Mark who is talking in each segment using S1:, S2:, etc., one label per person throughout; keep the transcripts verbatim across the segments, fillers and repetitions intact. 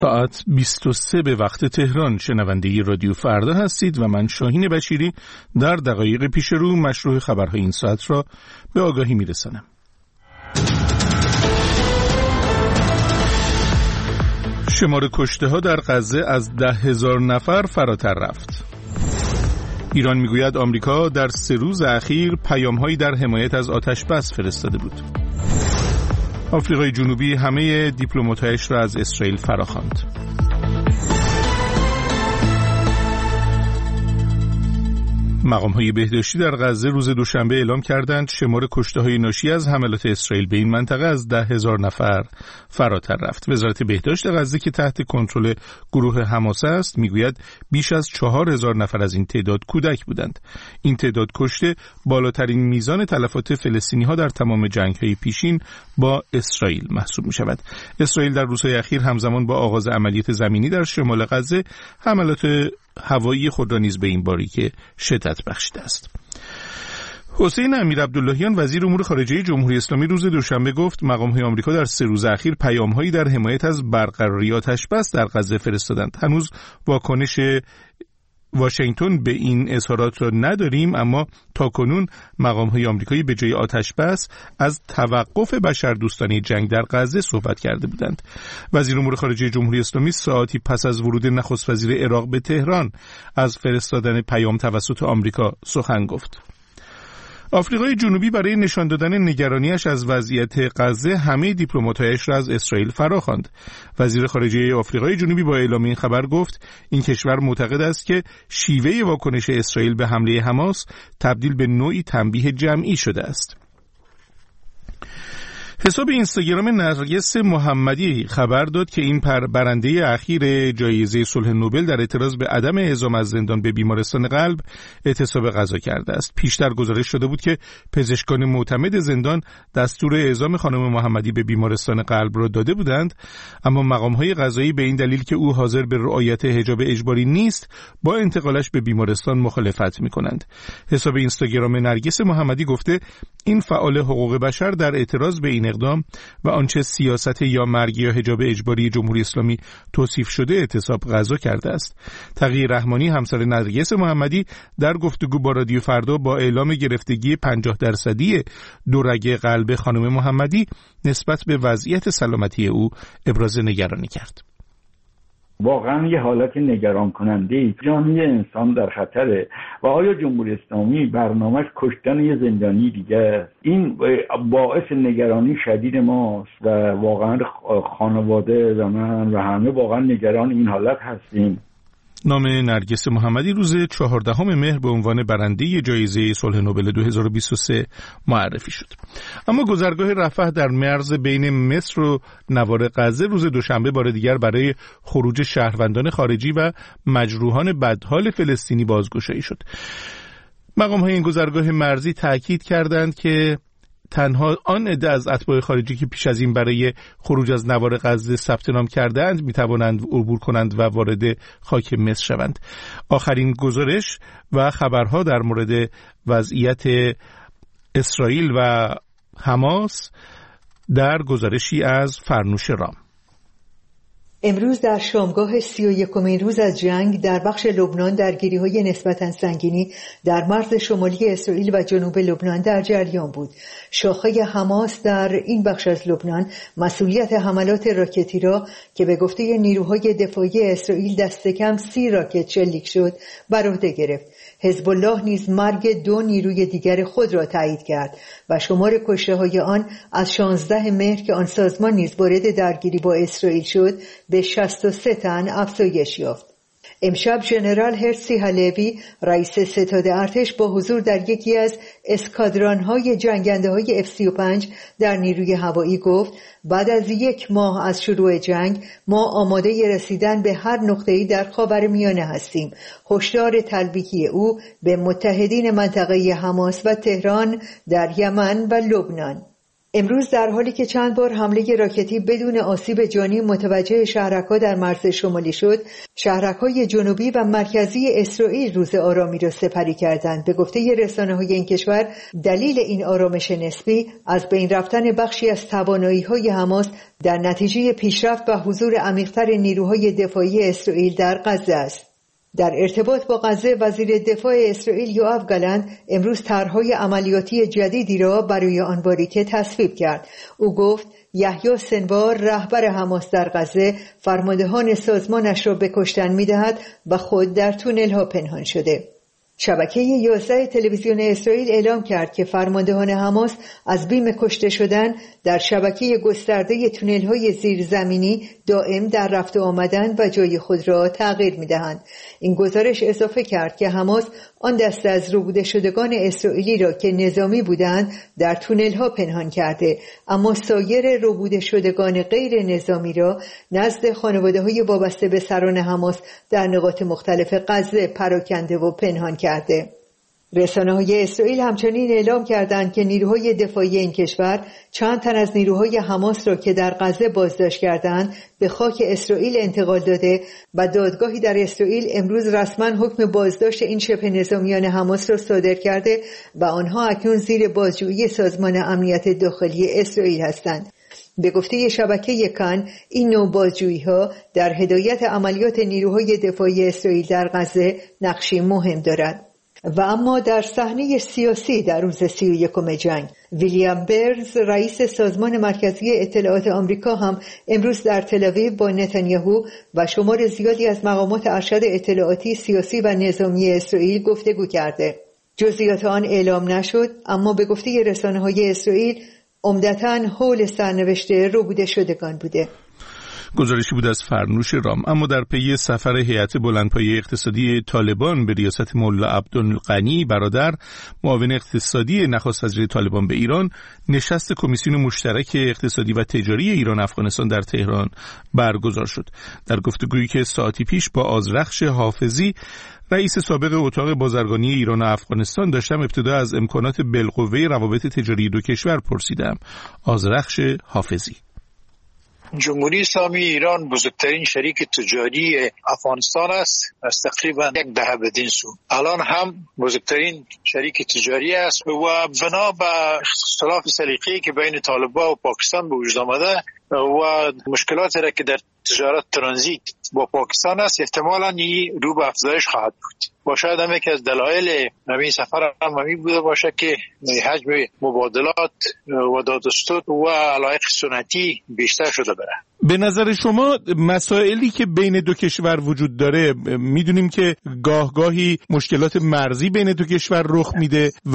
S1: ساعت بیست و سه به وقت تهران. شنونده رادیو فردا هستید و من شاهین بشیری در دقایق پیش رو مشروع خبرهای این ساعت را به آگاهی میرسانم. شمار کشته ها در غزه از ده هزار نفر فراتر رفت. ایران میگوید آمریکا در سه روز اخیر پیام‌هایی در حمایت از آتش بس فرستاده بود. آفریقای جنوبی همه دیپلمات‌هایش را از اسرائیل فراخواند. مقام‌های بهداشتی در غزه روز دوشنبه اعلام کردند شمار کشته‌های ناشی از حملات اسرائیل به این منطقه از ده هزار نفر فراتر رفت. وزارت بهداشت غزه که تحت کنترل گروه حماس است میگوید بیش از چهار هزار نفر از این تعداد کودک بودند. این تعداد کشته بالاترین میزان تلفات فلسطینی‌ها در تمام جنگ‌های پیشین با اسرائیل محسوب می‌شود. اسرائیل در روزهای اخیر همزمان با آغاز عملیات زمینی در شمال غزه حملات هوایی خود را نیز به این باریکه شدت بخشیده است. حسین امیرعبداللهیان وزیر امور خارجه جمهوری اسلامی روز دوشنبه گفت مقام‌های آمریکا در سه روز اخیر پیام‌هایی در حمایت از برقراری آتش بس در غزه فرستادند. هنوز واکنش واشنگتن به این اظهارات را نداریم، اما تاکنون مقام‌های آمریکایی به جای آتش بس از توقف بشردوستانه جنگ در غزه صحبت کرده بودند. وزیر امور خارجه جمهوری اسلامی ساعتی پس از ورود نخست وزیر عراق به تهران از فرستادن پیام توسط آمریکا سخن گفت. آفریقای جنوبی برای نشان دادن نگرانیش از وضعیت غزه همه دیپلمات‌هایش را از اسرائیل فراخواند. وزیر خارجه آفریقای جنوبی با اعلام این خبر گفت این کشور معتقد است که شیوه واکنش اسرائیل به حمله حماس تبدیل به نوعی تنبیه جمعی شده است. حساب اینستاگرام نرگس محمدی خبر داد که این برنده اخیر جایزه صلح نوبل در اعتراض به عدم اعزام از زندان به بیمارستان قلب اعتصاب غذا کرده است. پیشتر گزارش شده بود که پزشکان معتمد زندان دستور اعزام خانم محمدی به بیمارستان قلب را داده بودند، اما مقام‌های قضایی به این دلیل که او حاضر به رعایت حجاب اجباری نیست با انتقالش به بیمارستان مخالفت می‌کنند. حساب اینستاگرام نرگس محمدی گفته این فعال حقوق بشر در اعتراض به این اقدام و آنچه سیاست یا مرگ یا حجاب اجباری جمهوری اسلامی توصیف شده اعتصاب غذا کرده است. تقی رحمانی همسر نرگس محمدی در گفتگو با رادیو فردا با اعلام گرفتگی پنجاه درصدی دو رگ قلب خانم محمدی نسبت به وضعیت سلامتی او ابراز نگرانی کرد.
S2: واقعا یه حالت نگران کننده ای، جان یه انسان در خطره و آیا جمهوری اسلامی برنامه‌اش کشتن یه زندانی دیگه است؟ این باعث نگرانی شدید ماست و واقعا خانواده و من و همه واقعا نگران این حالت هستیم.
S1: نام نرگس محمدی روز چهاردهم مهر به عنوان برنده جایزه صلح نوبل دو هزار و بیست و سه معرفی شد. اما گذرگاه رفح در مرز بین مصر و نوار غزه روز دوشنبه بار دیگر برای خروج شهروندان خارجی و مجروحان بدحال فلسطینی بازگشایی شد. مقام‌های این گذرگاه مرزی تاکید کردند که تنها آن عده از اتباع خارجی که پیش از این برای خروج از نوار غزه ثبت نام کردند میتوانند عبور کنند و وارد خاک مصر شوند. آخرین گزارش و خبرها در مورد وضعیت اسرائیل و حماس در گزارشی از فرنوش رام.
S3: امروز در شامگاه سی و یکمین روز از جنگ در بخش لبنان درگیری‌های نسبتاً سنگینی در مرز شمالی اسرائیل و جنوب لبنان در جریان بود. شاخه حماس در این بخش از لبنان مسئولیت حملات راکتی را که به گفته نیروهای دفاعی اسرائیل دست کم سی راکت شلیک شد بر عهده گرفت. حزب الله نیز مرگ دو نیروی دیگر خود را تایید کرد و شمار کشته‌های آن از شانزده مهر که آن سازمان نیز وارد درگیری با اسرائیل شد به شصت و سه تن افزایش یافت. امشب ژنرال هرسی هلوی رئیس ستاد ارتش با حضور در یکی از اسکادران‌های جنگنده‌های اف سی و پنج در نیروی هوایی گفت بعد از یک ماه از شروع جنگ ما آماده رسیدن به هر نقطه‌ای در خاورمیانه هستیم. هشدار تلبیکی او به متحدین منطقه حماس و تهران در یمن و لبنان. امروز در حالی که چند بار حمله راکتی بدون آسیب جانی متوجه شهرک‌ها در مرز شمالی شد، شهرک‌های جنوبی و مرکزی اسرائیل روز آرامی را سپری کردند. به گفته رسانه‌های این کشور، دلیل این آرامش نسبی از بین رفتن بخشی از توانایی‌های حماس در نتیجه پیشرفت و حضور عمیق‌تر نیروهای دفاعی اسرائیل در غزه است. در ارتباط با غزه، وزیر دفاع اسرائیل یوآف گالنت امروز طرح‌های عملیاتی جدیدی را برای آن باریکه تصویب کرد. او گفت یحیی سنوار، رهبر حماس در غزه، فرماندهان سازمانش را به کشتن می‌دهد و خود در تونل‌ها پنهان شده. شبکه یازده تلویزیون اسرائیل اعلام کرد که فرماندهان حماس از بیم کشته شدن در شبکه گسترده تونل‌های زیرزمینی دائم در رفت و آمدن و جای خود را تغییر می‌دهند. این گزارش اضافه کرد که حماس آن دسته از ربوده شدگان اسرائیلی را که نظامی بودند در تونل‌ها پنهان کرده، اما سایر ربوده شدگان غیر نظامی را نزد خانواده‌های وابسته به سران حماس در نقاط مختلف غزه پراکنده و پنهان کرده. رسانه‌های اسرائیل همچنین اعلام کردند که نیروهای دفاعی این کشور چند تن از نیروهای حماس را که در غزه بازداشت کردند به خاک اسرائیل انتقال داده و دادگاهی در اسرائیل امروز رسما حکم بازداشت این شبه نظامیان حماس را صادر کرده و آنها اکنون زیر بازجویی سازمان امنیت داخلی اسرائیل هستند. به گفته شبکه کان، این نوع بازجویی‌ها در هدایت عملیات نیروهای دفاعی اسرائیل در غزه نقشی مهم دارد. و اما در صحنه سیاسی در روز سی و یکم جنگ، ویلیام برنز، رئیس سازمان مرکزی اطلاعات آمریکا، هم امروز در تل‌آویو با نتانیاهو و شمار زیادی از مقامات ارشد اطلاعاتی، سیاسی و نظامی اسرائیل گفتگو کرده. جزئیات آن اعلام نشد، اما به گفته رسانه‌های اسرائیل عمدتاً حول سرنوشت ربوده شدگان بوده.
S1: گزارشی بود از فرنوش رام. اما در پی سفر هیئت بلندپایه اقتصادی طالبان به ریاست ملا عبدالغنی برادر، معاون اقتصادی نخست وزیر طالبان به ایران، نشست کمیسیون مشترک اقتصادی و تجاری ایران افغانستان در تهران برگزار شد. در گفتگویی که ساعتی پیش با آذرخش حافظی، رئیس سابق اتاق بازرگانی ایران و افغانستان داشتم، ابتدا از امکانات بالقوه روابط تجاری دو کشور پرسیدم. آذرخش حافظی:
S4: جمهوری اسلامی ایران بزرگترین شریک تجاری افغانستان است از تقریبا یک دهه بدین سو. الان هم بزرگترین شریک تجاری است و بنا به اختلاف سلیقه‌ای که بین طالبان و پاکستان به وجود آمده و مشکلاتی را که در تجارت ترانزیت با پاکستان است، احتمالاً این رو به افزایش خواهد بود. و شاید هم یکی از دلایل همین سفر هم همین بوده باشه که حجم مبادلات و دادستود و علایق سنتی بیشتر شده بره.
S1: به نظر شما مسائلی که بین دو کشور وجود داره، میدونیم که گاه گاهی مشکلات مرزی بین دو کشور رخ میده و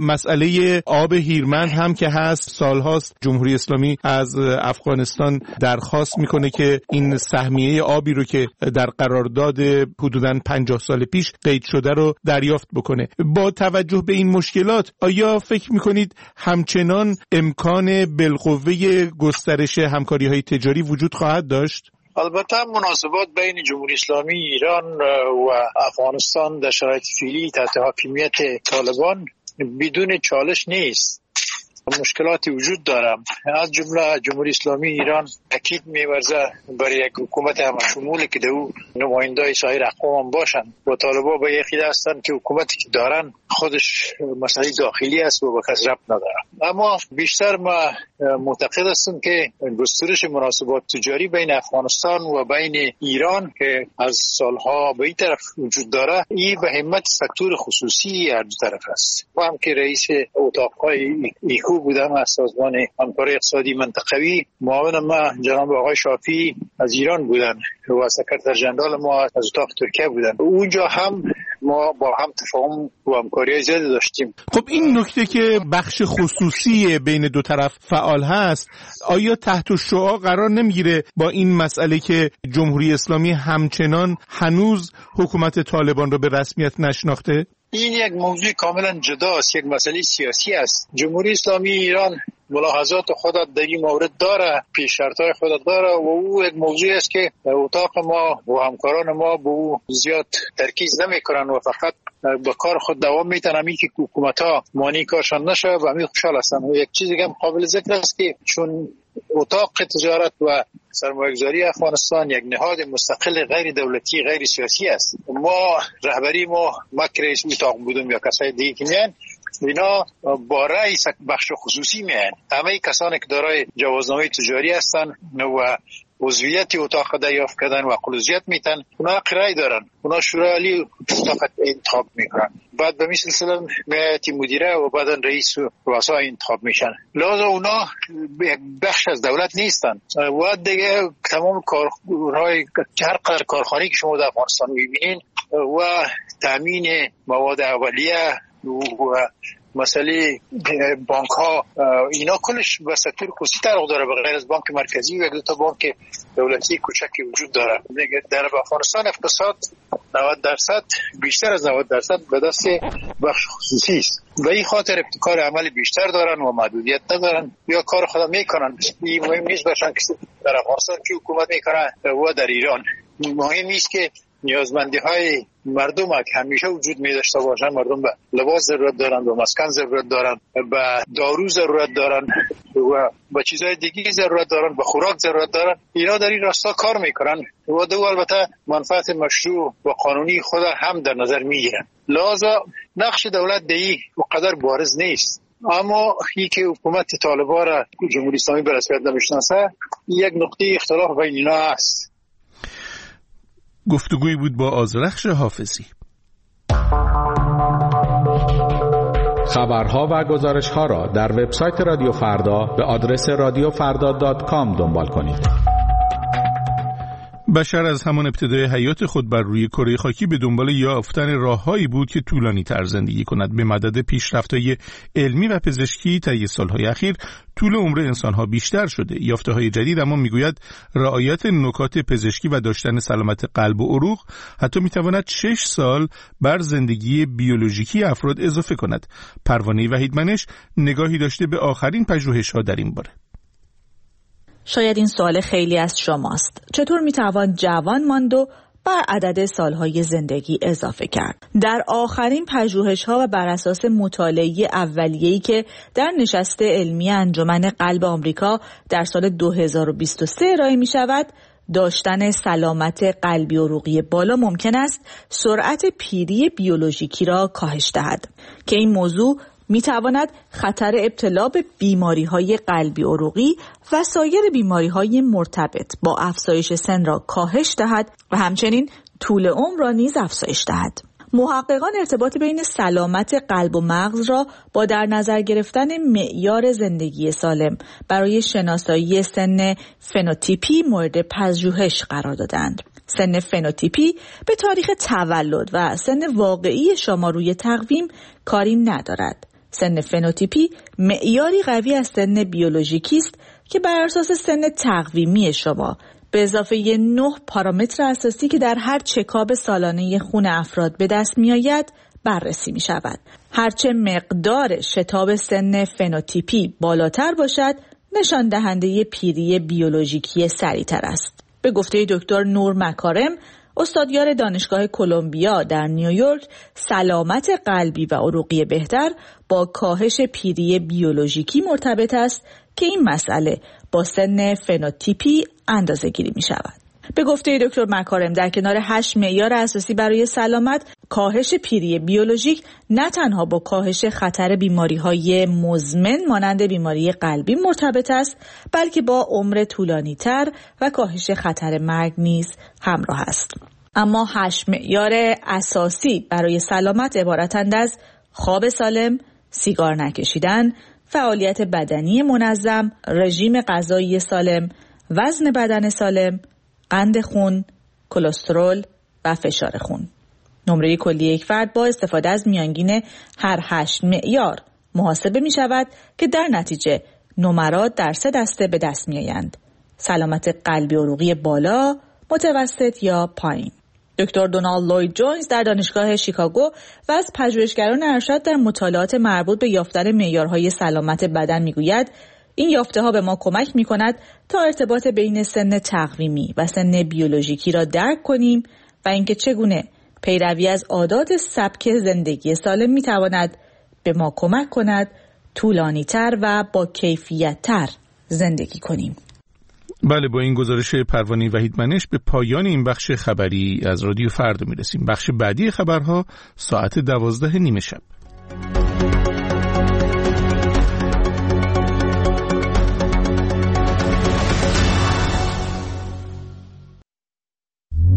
S1: مسئله آب هیرمند هم که هست، سالهاست جمهوری اسلامی از افغانستان درخواست میکنه که این سهمیه آبی رو که در قرارداد حدوداً پنجاه سال پیش قید شده رو دریافت بکنه. با توجه به این مشکلات، آیا فکر میکنید همچنان امکان بالقوه گسترش همکاری‌های تجاری وجود خواهد داشت؟
S4: البته مناسبات بین جمهوری اسلامی ایران و افغانستان در شرایط فعلی تحت حاکمیت طالبان بدون چالش نیست. مشکلاتی وجود دارم، از جمله جمهوری اسلامی ایران تاکید می‌ورزه برای یک حکومت همشمولی که در او نمایندای سایر اقوام باشن و طالبان به یقین هستند که حکومتی که دارن خودش مسئله داخلی است و با کس ربط نداره. اما بیشتر ما معتقد هستم که گسترش مناسبات تجاری بین افغانستان و بین ایران که از سالها به این طرف وجود داره، این به همت سکتور خصوصی هر دو طرف است. و هم که رئیس اتاق‌های ایکو بودم از سازمان همکاری اقتصادی منطقوی، معاون ما جناب آقای شافی از ایران بودن و سکرتر ژنرال ما از اتاق ترکیه بودن. اونجا هم ما با هم تفاهم و همکاری زیادی داشتیم.
S1: خب این نکته که بخش خصوصی بین دو طرف فعال هست، آیا تحت شعاع قرار نمیگیره با این مسئله که جمهوری اسلامی همچنان هنوز حکومت طالبان رو به رسمیت نشناخته؟
S4: این یک موضوع کاملا جداست، یک مسئله سیاسی است. جمهوری اسلامی ایران ملاحظات خود در این مورد داره، پیش شرطهای خود داره و او یک موضوع است که اتاق ما و همکاران ما به او زیاد ترکیز نمی کنن و فقط با کار خود دوام میتن. همین که حکومت ها مانی کارشان نشه و همین خوشحال هستن. و یک چیزی که قابل ذکر است که چون اتاق تجارت و سرمایه‌گذاری افغانستان یک نهاد مستقل غیر دولتی غیر سیاسی است، ما رهبری ما مکر اتاق بودم یا کسای دیگه که میان اینا با رئیس بخش خصوصی میان. همه کسانی که دارای جوازنامه تجاری هستن و عضویت اتاق دریافت کردن و قلوزیت میتن، اونا حق رای دارن، اونا شورای عالی اتاق انتخاب میکنن، بعد به مثل سلسله میتی مدیره و بعدا رئیس و رؤسا انتخاب میشن. لازم اونا بخش از دولت نیستن و دیگه تمام کارهای هر قدر کارخانه‌ای که شما در افغانستان میبینین و تامین مواد اولیه و مسئله بانک ها اینا کلش به سکتور خصوصی تعلق داره، به غیر از بانک مرکزی و یک دو تا بانک دولتی کوچکی وجود داره. در افغانستان اقتصاد نود درصد بیشتر از نود درصد به دست بخش خصوصی است و این خاطر ابتکار عمل بیشتر دارن و محدودیت ندارن یا کار خود میکنن. این مهم نیست باشن که در افغانستان کی حکومت میکنه و در ایران. مهم نیست که نیازمندی های مردم که همیشه وجود می داشته باشن. مردم به لباس ضرورت دارن، به مسکن ضرورت دارن، به دارو ضرورت دارن و به چیزهای دیگه ضرورت دارن، به خوراک ضرورت دارن. اینا در این راستا کار میکنن و دو البته منفعت مشروع و قانونی خود هم در نظر میگیرن. لذا نقش دولت دیگه اونقدر بارز نیست. اما این که حکومت طالبان را جمهوری اسلامی به رسمیت نمیشناسه یک نقطه اختلاف بین اینا است.
S1: گفتگویی بود با آذرخش حافظی.
S5: خبرها و گزارش‌ها را در وبسایت رادیو فردا به آدرس رادیو فردا دات کام دنبال کنید.
S1: بشر از همان ابتدای حیات خود بر روی کره خاکی به دنبال یافتن راههایی بود که طولانی تر زندگی کند. به مدد پیشرفت‌های علمی و پزشکی طی سالهای اخیر طول عمر انسان‌ها بیشتر شده. یافته‌های جدید اما میگوید رعایت نکات پزشکی و داشتن سلامت قلب و عروق حتی میتواند شش سال بر زندگی بیولوژیکی افراد اضافه کند. پروانه وحیدمنش نگاهی داشته به آخرین پژوهش‌ها در این باره.
S6: شاید این سوال خیلی از شماست. چطور میتوان جوان ماند و بر عدد سالهای زندگی اضافه کرد؟ در آخرین پژوهش‌ها و بر اساس مطالعه اولیه‌ای که در نشست علمی انجمن قلب آمریکا در سال دو هزار و بیست و سه ارائه می‌شود، داشتن سلامت قلبی و عروقی بالا ممکن است سرعت پیری بیولوژیکی را کاهش دهد که این موضوع می تواند خطر ابتلا به بیماری‌های قلبی عروقی و سایر بیماری‌های مرتبط با افزایش سن را کاهش دهد و همچنین طول عمر را نیز افزایش دهد. محققان ارتباط بین سلامت قلب و مغز را با در نظر گرفتن معیار زندگی سالم برای شناسایی سن فنوتیپی مورد پژوهش قرار دادند. سن فنوتیپی به تاریخ تولد و سن واقعی شما روی تقویم کاری ندارد. سن فنوتیپی معیاری قوی از سن بیولوژیکی است که بر اساس سن تقویمی شما به اضافه نه پارامتر اساسی که در هر چکاب سالانه خون افراد به دست می آید بررسی می شود. هرچه مقدار شتاب سن فنوتیپی بالاتر باشد، نشان دهنده پیری بیولوژیکی سریعتر است. به گفته دکتر نور مکارم، استادیار دانشگاه کلمبیا در نیویورک، سلامت قلبی و عروقی بهتر با کاهش پیری بیولوژیکی مرتبط است که این مسئله با سن فنوتیپی اندازه‌گیری می شود. به گفته دکتر مکارم، در کنار هشت معیار اساسی برای سلامت، کاهش پیری بیولوژیک نه تنها با کاهش خطر بیماری‌های مزمن مانند بیماری قلبی مرتبط است، بلکه با عمر طولانی‌تر و کاهش خطر مرگ نیز همراه است. اما هشت معیار اساسی برای سلامت عبارتند از خواب سالم، سیگار نکشیدن، فعالیت بدنی منظم، رژیم غذایی سالم، وزن بدن سالم، قند خون، کلسترول و فشار خون. نمره کلی یک فرد با استفاده از میانگین هر هشت معیار محاسبه می شود که در نتیجه نمرات در سه دسته به دست می آیند: سلامت قلبی و عروقی بالا، متوسط یا پایین. دکتر دونالد لوید جونز در دانشگاه شیکاگو و از پژوهشگران ارشد در مطالعات مربوط به یافتن معیارهای سلامت بدن میگوید این یافته‌ها به ما کمک می‌کند تا ارتباط بین سن تقویمی و سن بیولوژیکی را درک کنیم و اینکه چگونه پیروی از عادات سبک زندگی سالم می‌تواند به ما کمک کند طولانی‌تر و با کیفیت‌تر زندگی کنیم.
S1: بله، با این گزارش پروانه وحیدمنش به پایان این بخش خبری از رادیو فردا میرسیم. بخش بعدی خبرها ساعت دوازده نیمه شب.